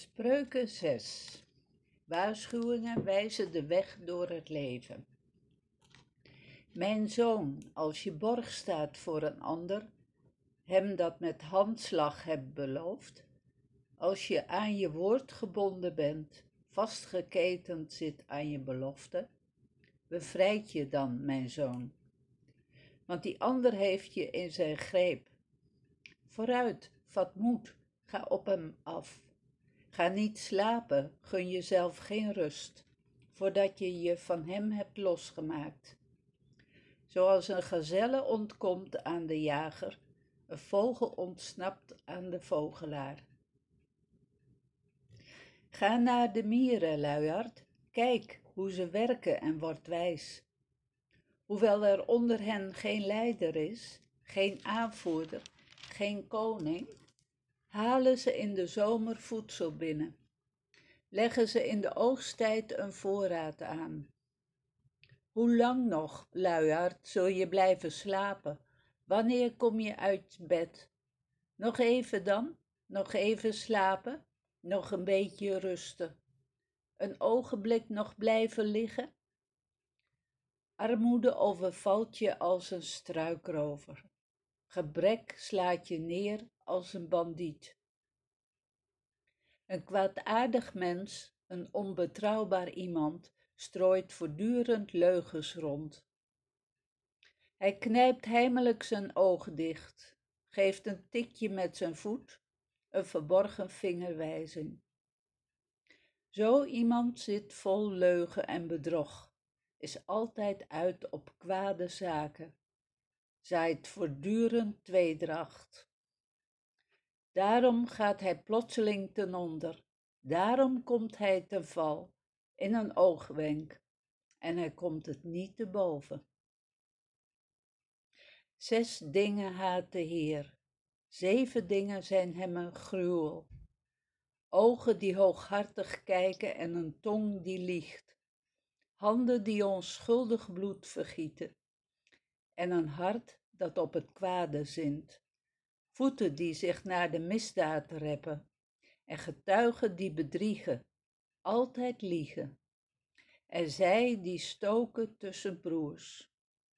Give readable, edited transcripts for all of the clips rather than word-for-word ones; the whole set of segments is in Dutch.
Spreuken 6. Waarschuwingen wijzen de weg door het leven. Mijn zoon, als je borg staat voor een ander, hem dat met handslag hebt beloofd, als je aan je woord gebonden bent, vastgeketend zit aan je belofte, bevrijd je dan, mijn zoon. Want die ander heeft je in zijn greep. Vooruit, vat moed, ga op hem af. Ga niet slapen, gun jezelf geen rust, voordat je je van hem hebt losgemaakt. Zoals een gazelle ontkomt aan de jager, een vogel ontsnapt aan de vogelaar. Ga naar de mieren, luiaard, kijk hoe ze werken en word wijs. Hoewel er onder hen geen leider is, geen aanvoerder, geen koning, halen ze in de zomer voedsel binnen. Leggen ze in de oogsttijd een voorraad aan. Hoe lang nog, luiaard, zul je blijven slapen? Wanneer kom je uit bed? Nog even dan? Nog even slapen? Nog een beetje rusten? Een ogenblik nog blijven liggen? Armoede overvalt je als een struikrover. Gebrek slaat je neer als een bandiet. Een kwaadaardig mens, een onbetrouwbaar iemand, strooit voortdurend leugens rond. Hij knijpt heimelijk zijn ogen dicht, geeft een tikje met zijn voet, een verborgen vingerwijzing. Zo iemand zit vol leugen en bedrog, is altijd uit op kwade zaken, zaait voortdurend tweedracht. Daarom gaat hij plotseling ten onder, daarom komt hij ten val, in een oogwenk, en hij komt het niet te boven. 6 dingen haat de Heer, 7 dingen zijn hem een gruwel. Ogen die hooghartig kijken en een tong die liegt, handen die onschuldig bloed vergieten, en een hart dat op het kwade zint. Voeten die zich naar de misdaad reppen en getuigen die bedriegen, altijd liegen. En zij die stoken tussen broers.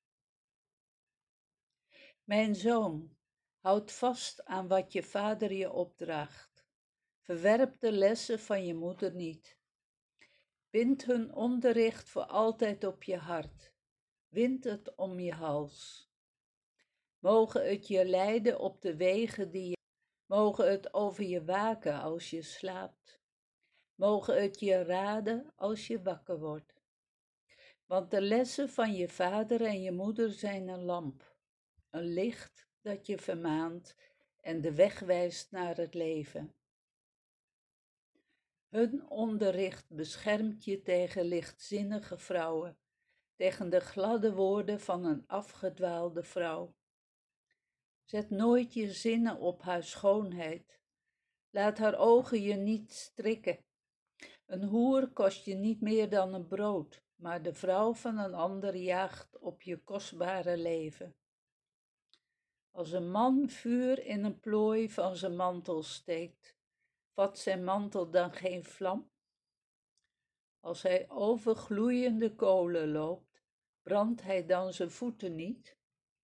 Mijn zoon, houd vast aan wat je vader je opdraagt. Verwerp de lessen van je moeder niet. Bind hun onderricht voor altijd op je hart. Wind het om je hals. Mogen het je leiden op de wegen die je... Mogen het over je waken als je slaapt. Mogen het je raden als je wakker wordt. Want de lessen van je vader en je moeder zijn een lamp. Een licht dat je vermaant en de weg wijst naar het leven. Hun onderricht beschermt je tegen lichtzinnige vrouwen, tegen de gladde woorden van een afgedwaalde vrouw. Zet nooit je zinnen op haar schoonheid. Laat haar ogen je niet strikken. Een hoer kost je niet meer dan een brood, maar de vrouw van een ander jaagt op je kostbare leven. Als een man vuur in een plooi van zijn mantel steekt, vat zijn mantel dan geen vlam? Als hij over gloeiende kolen loopt, brandt hij dan zijn voeten niet?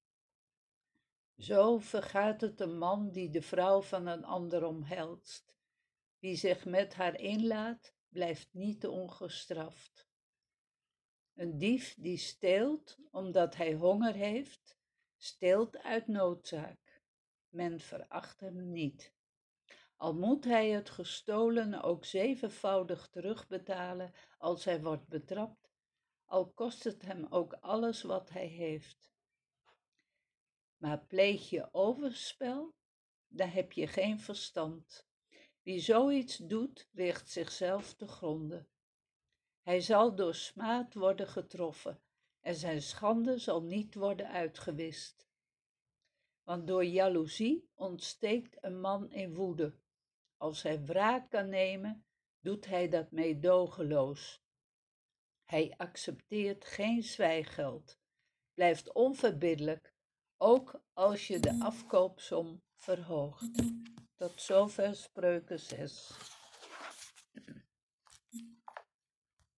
Zo vergaat het een man die de vrouw van een ander omhelst. Wie zich met haar inlaat, blijft niet ongestraft. Een dief die steelt omdat hij honger heeft, steelt uit noodzaak. Men veracht hem niet. Al moet hij het gestolene ook 7voudig terugbetalen als hij wordt betrapt, al kost het hem ook alles wat hij heeft. Maar pleeg je overspel, dan heb je geen verstand. Wie zoiets doet, richt zichzelf te gronde. Hij zal door smaad worden getroffen en zijn schande zal niet worden uitgewist. Want door jaloezie ontsteekt een man in woede. Als hij wraak kan nemen, doet hij dat meedogenloos. Hij accepteert geen zwijgeld, blijft onverbiddelijk, ook als je de afkoopsom verhoogt. Tot zover Spreuken 6.